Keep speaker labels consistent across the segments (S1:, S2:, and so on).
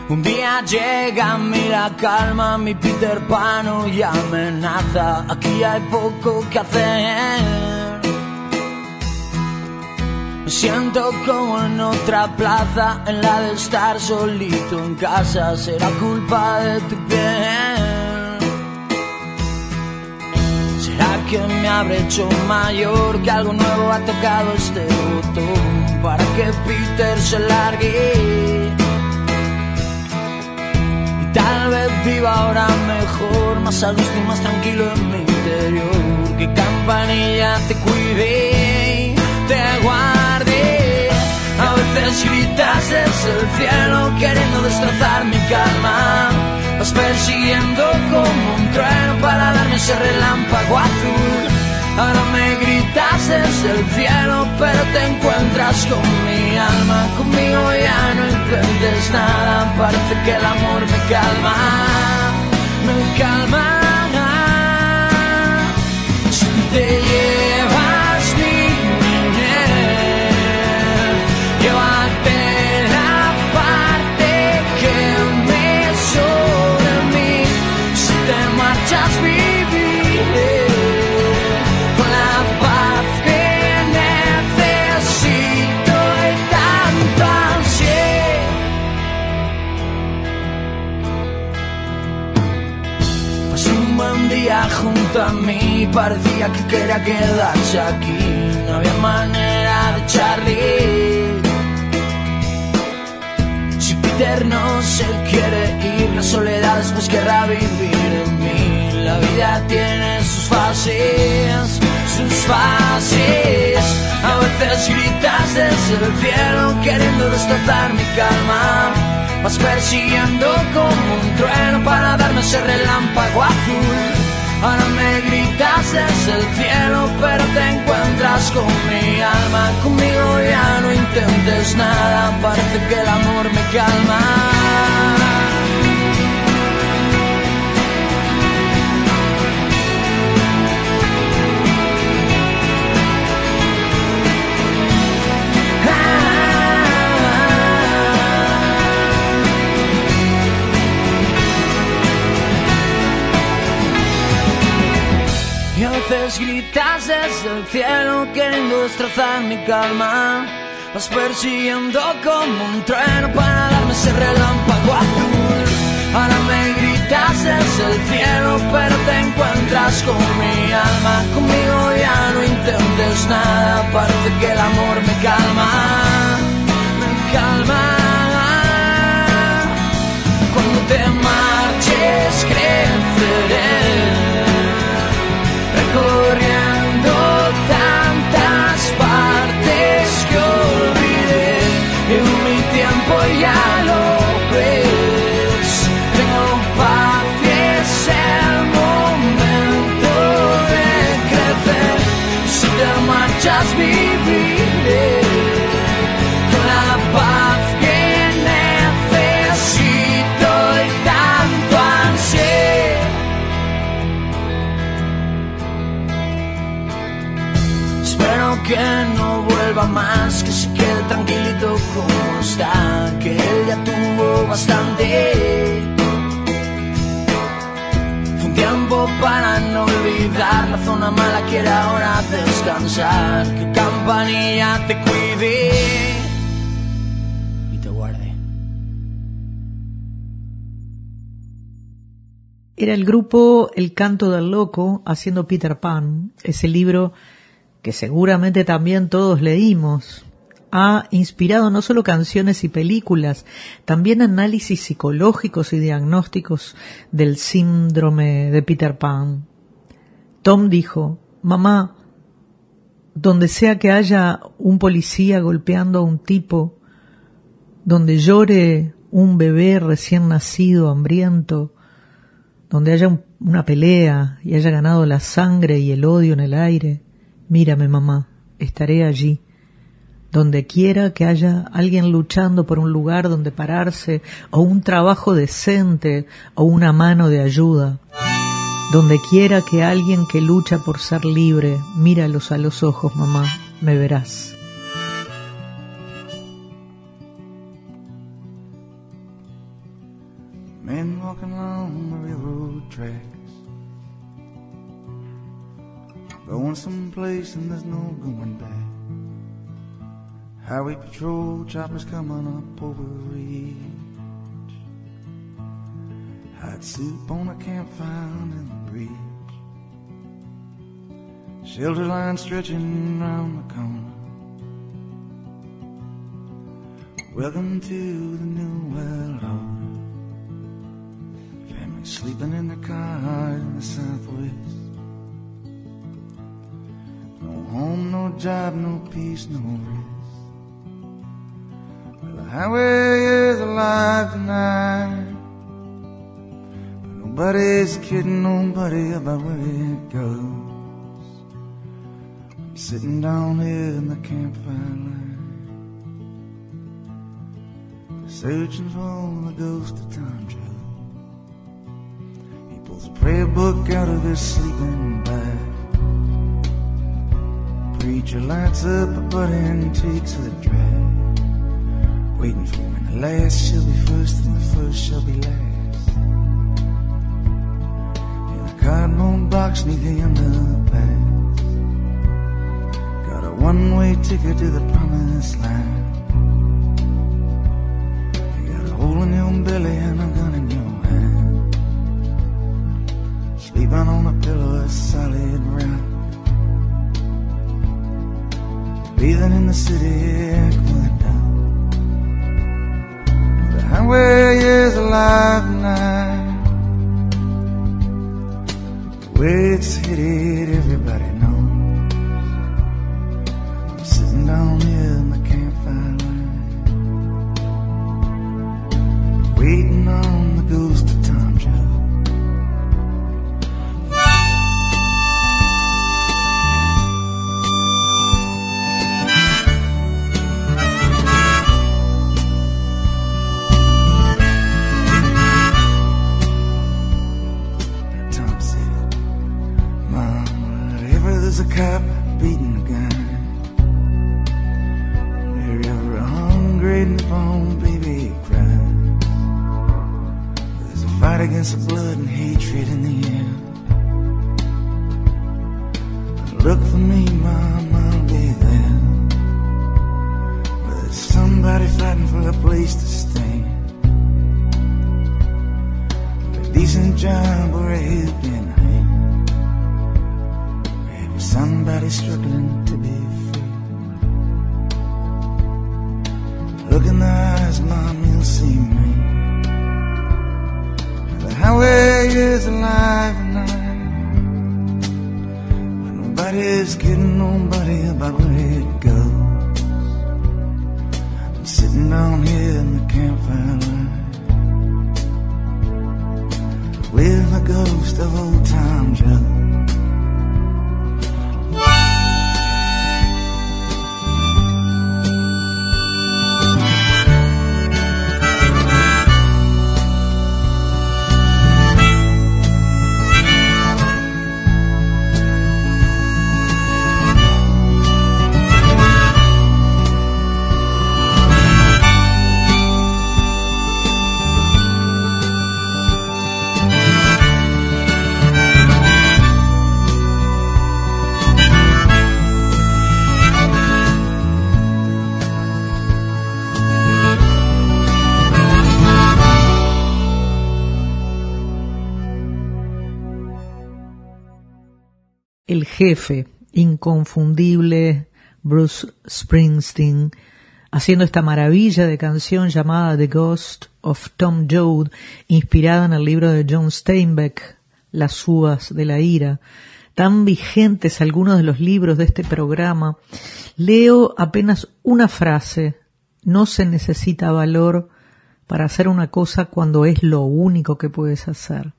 S1: Un día llega a mí la calma, mi Peter Pan hoy amenaza. Aquí hay poco que hacer. Me siento como en otra plaza, en la de estar solito en casa. Será culpa de tu piel. ¿Será que me habré hecho mayor? Que algo nuevo ha tocado este botón para que Peter se largue. Tal vez viva ahora mejor, más a gusto y más tranquilo en mi interior. Que campanilla te cuide, te guarde. A veces gritas desde el cielo queriendo destrozar mi calma. Vas persiguiendo como un trueno para darme ese relámpago azul. Ahora me gritas desde el cielo, pero te encuentras con mi alma. Conmigo ya no intentes nada, parece que el amor me calma, me calma. Si te llevas mi niñez, llévate la parte que me sobra de mí. Si te marchas viviré con la paz que necesito y tanto ansié. Pasé un buen día junto a mí, parecía que quería quedarse aquí. No había manera de echarle. Si Peter no se quiere ir, la soledad después querrá vivir en mí. La vida tiene sus fases, sus fases. A veces gritas desde el cielo queriendo destrozar mi calma. Vas persiguiendo como un trueno para darme ese relámpago azul. Ahora me gritas desde el cielo, pero te encuentras con mi alma. Conmigo ya no intentes nada, parece que el amor me calma. Y a veces gritas desde el cielo queriendo destrozar mi calma. Vas persiguiendo como un trueno para darme ese relámpago azul. Ahora me gritas desde el cielo, pero te encuentras con mi alma. Conmigo ya no intentes nada, parece que el amor me calma, me calma. Cuando te marches creceré, recorriendo tantas partes que olvidé. En mi tiempo ya lo ves, tengo paz y es el momento de crecer. Si te marchas viviré con la paz que necesito y tanto ansié. Espero que no vuelva más, que se quede tranquilito como está, que él ya tuvo bastante. Fue un tiempo para no olvidar, la zona mala quiere ahora descansar. Que campanilla te cuide y te guarde.
S2: Era el grupo El Canto del Loco haciendo Peter Pan, ese libro que seguramente también todos leímos. Ha inspirado no solo canciones y películas, también análisis psicológicos y diagnósticos del síndrome de Peter Pan. Tom dijo: mamá, donde sea que haya un policía golpeando a un tipo, donde llore un bebé recién nacido hambriento, donde haya una pelea y haya ganado la sangre y el odio en el aire, mírame, mamá, estaré allí. Donde quiera que haya alguien luchando por un lugar donde pararse, o un trabajo decente, o una mano de ayuda. Donde quiera que alguien que lucha por ser libre, míralos a los ojos, mamá, me verás.
S3: tracks. Going someplace and there's no going back. Highway patrol choppers coming up over reach. Hot soup on a campfire in the breeze. Shelter line stretching round the corner. Welcome to the new world order. Family sleeping in their car in the southwest. No home, no job, no peace, no rest. Well, the highway is alive tonight, but nobody's kidding nobody about where it goes. I'm sitting down here in the campfire line, searching for the ghost of Tom Joe. He pulls a prayer book out of his sleeping bag. Preacher lights up a butt and takes a drag. Waiting for him, and the last shall be first and the first shall be last. In a cardboard box neath the underpass, got a one-way ticket to the promised land. You got a hole in your belly and a gun in your hand. Sleeping on a pillow of solid rock, breathing in the city aqueduct. The highway is alive tonight. The way it's headed, everybody knows. I'm sitting down here in the campfire line, waiting on the ghost of Tom Joe. There's a cop beating a gun. Wherever a hungry newborn baby cries, there's a fight against the blood and hatred in the air. Look for me, Mom, I'll be there. There's somebody fighting for a place to stay, a decent job or a helping hand. Somebody struggling to be free. Look in the eyes, Mom, you'll see me. The highway is alive tonight, but nobody's kidding nobody about where it goes. I'm sitting down here in the campfire line, with the ghost of old Tom Joe.
S2: El jefe inconfundible Bruce Springsteen, haciendo esta maravilla de canción llamada The Ghost of Tom Joad, inspirada en el libro de John Steinbeck, Las uvas de la ira. Tan vigentes algunos de los libros de este programa. Leo apenas una frase: no se necesita valor para hacer una cosa cuando es lo único que puedes hacer.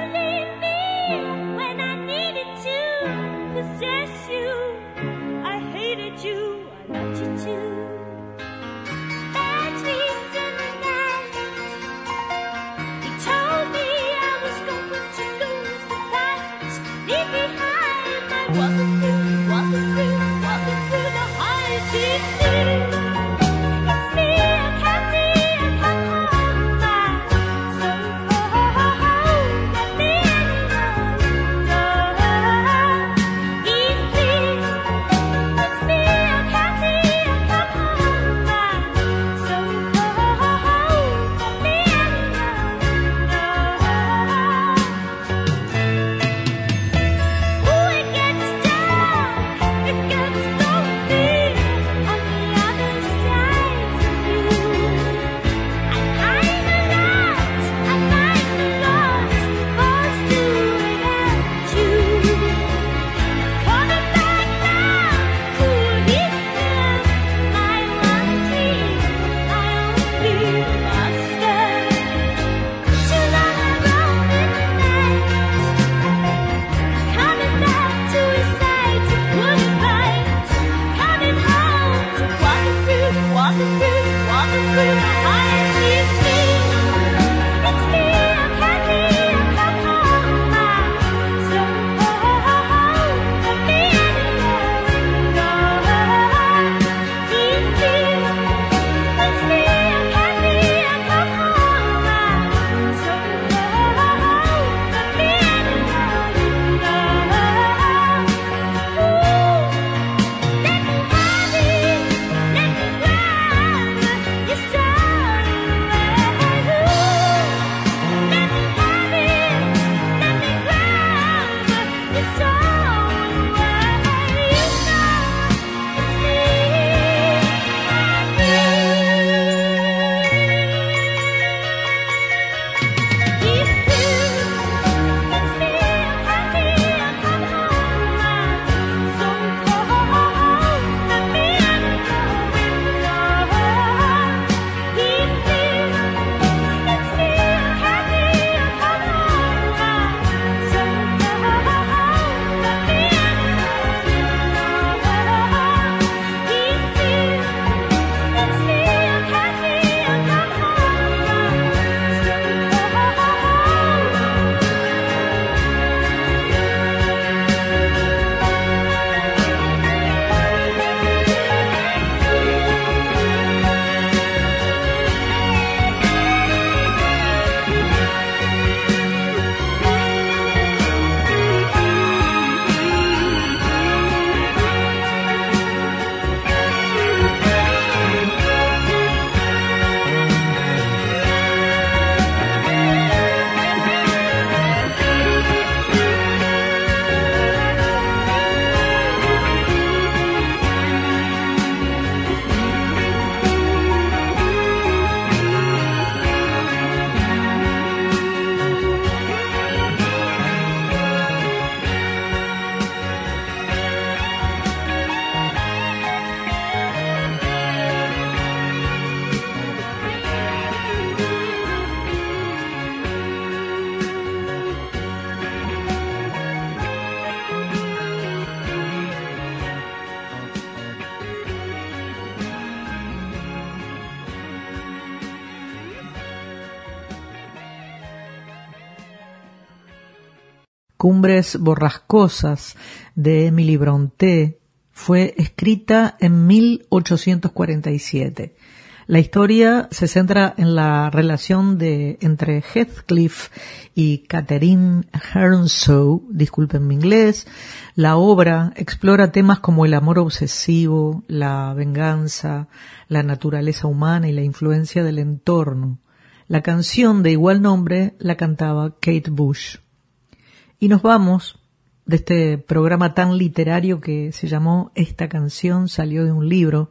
S4: Possess you, I
S2: Cumbres borrascosas de Emily Brontë fue escrita en 1847. La historia se centra en la relación entre Heathcliff y Catherine Earnshaw, disculpen mi inglés. La obra explora temas como el amor obsesivo, la venganza, la naturaleza humana y la influencia del entorno. La canción de igual nombre la cantaba Kate Bush. Y nos vamos de este programa tan literario que se llamó Esta canción salió de un libro.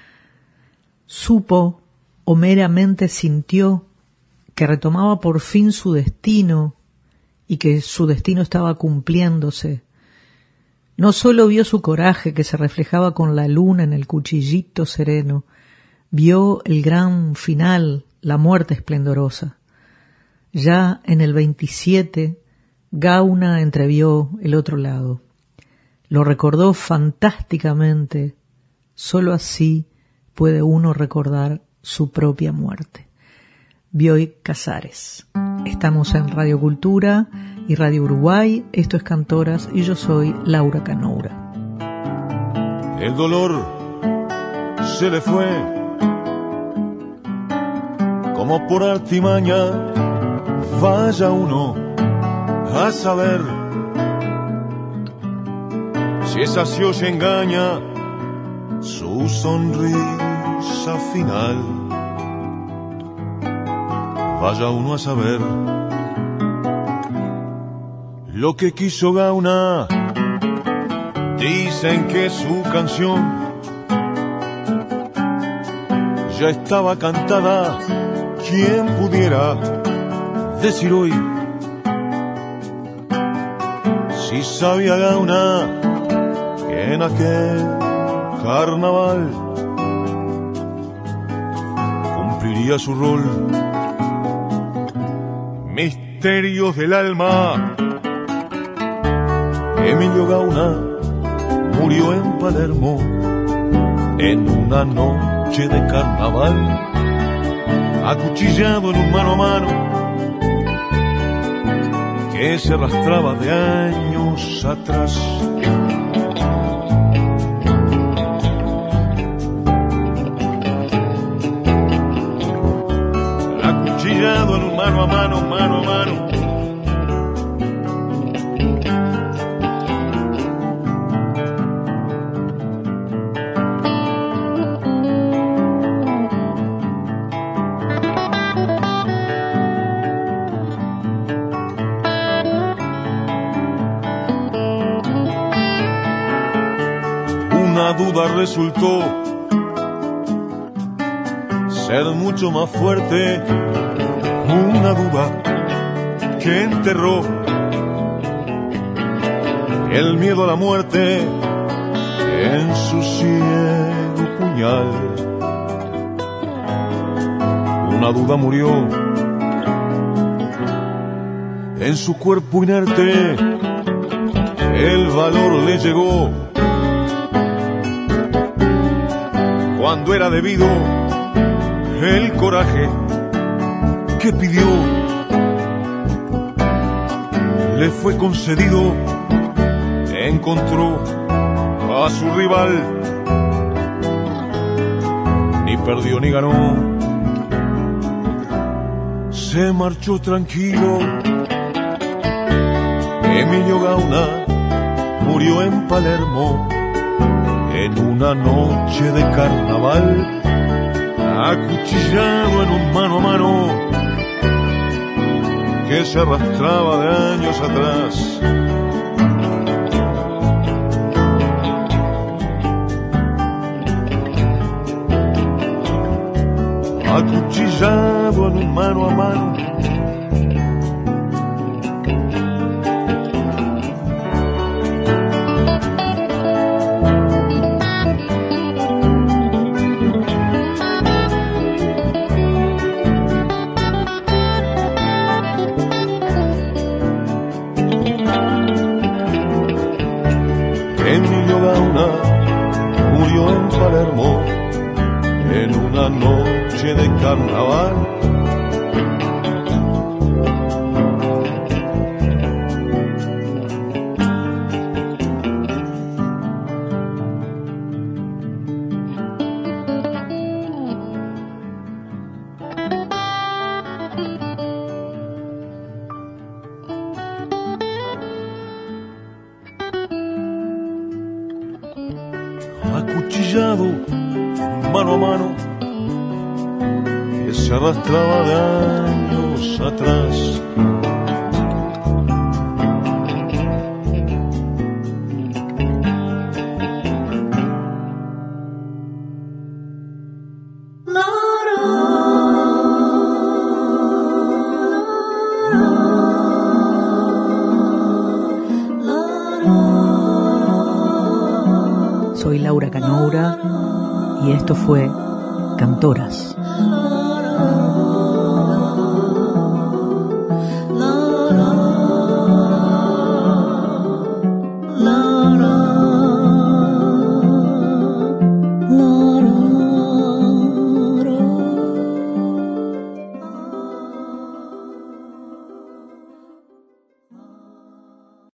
S2: Supo o meramente sintió que retomaba por fin su destino y que su destino estaba cumpliéndose. No solo vio su coraje que se reflejaba con la luna en el cuchillito sereno, vio el gran final, la muerte esplendorosa. Ya en el 27, Gauna entrevió el otro lado. Lo recordó fantásticamente, Solo así puede uno recordar su propia muerte. Bioy Casares. Estamos en Radio Cultura y Radio Uruguay. Esto es Cantoras y yo soy Laura Canoura.
S4: El dolor se le fue como por artimaña. Vaya uno a saber si esa se os engaña su sonrisa final. Vaya uno a saber lo que quiso Gauna. Dicen que su canción ya estaba cantada. ¿Quién pudiera decir hoy si sabía Gauna que en aquel carnaval cumpliría su rol? Misterios del alma. Emilio Gauna murió en Palermo en una noche de carnaval, acuchillado en un mano a mano que se arrastraba de años atrás. Acuchillado en un mano a mano, mano a mano. Una duda resultó ser mucho más fuerte, una duda que enterró el miedo a la muerte en su ciego puñal. Una duda murió en su cuerpo inerte, el valor le llegó cuando era debido, el coraje que pidió le fue concedido. Encontró a su rival, ni perdió ni ganó, se marchó tranquilo. Emilio Gauna murió en Palermo en una noche de carnaval, acuchillado en un mano a mano que se arrastraba de años atrás. Acuchillado en un mano a mano. Emilio Gauna murió en Palermo en una noche de carnaval. Acuchillado mano a mano que se arrastraba de años atrás.
S2: Soy Laura Canoura y esto fue Cantoras.